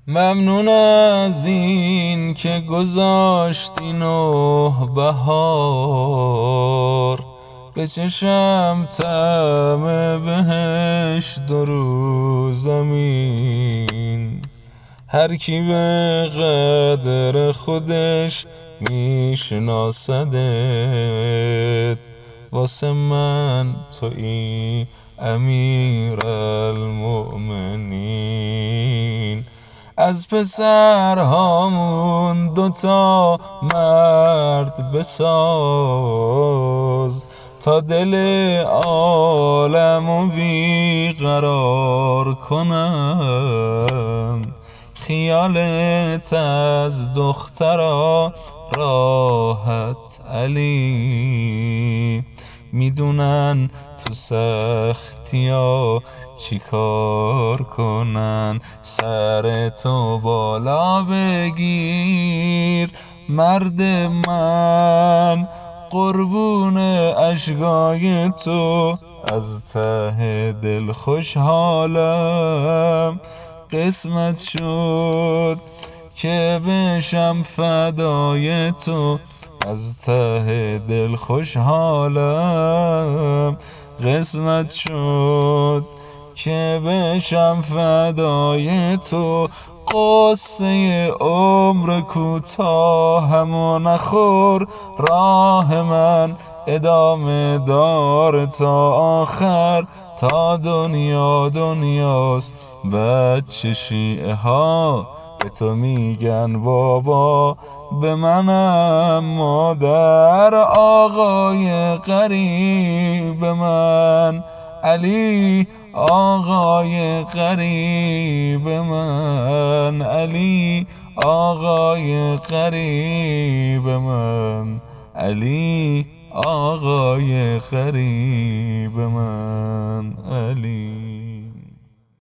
ممنون از این که گذاشتی 9 بهار، به چشم طعم بهشت 2 روز زمین. هر کی به قدر خودش میشناسدت، واسه من تویی امیرالمؤمنین. از پسرهامون 2 تا مرد بساز، تا دل عالمو بیقرار کنم. خیالت از دخترا راحت علی، میدونن تو سختیا چی کار کنن. سر تو بالا بگیر مرد من، قربون اشکای تو از ته دل خوشحالم. قسمت شد که بشم فدای تو، از ته دل خوشحالم. قسمت شد که بشم فدای تو، قصه عمر کوتاهم و نخور راه من. ادامه دار تا آخر، تا دنیا دنیاست. بچه شیعه ها به تو میگن بابا، به منم مادر. آقای غریب من علی، آقای غریب من علی، آقای غریب من علی، آقای غریب من علی.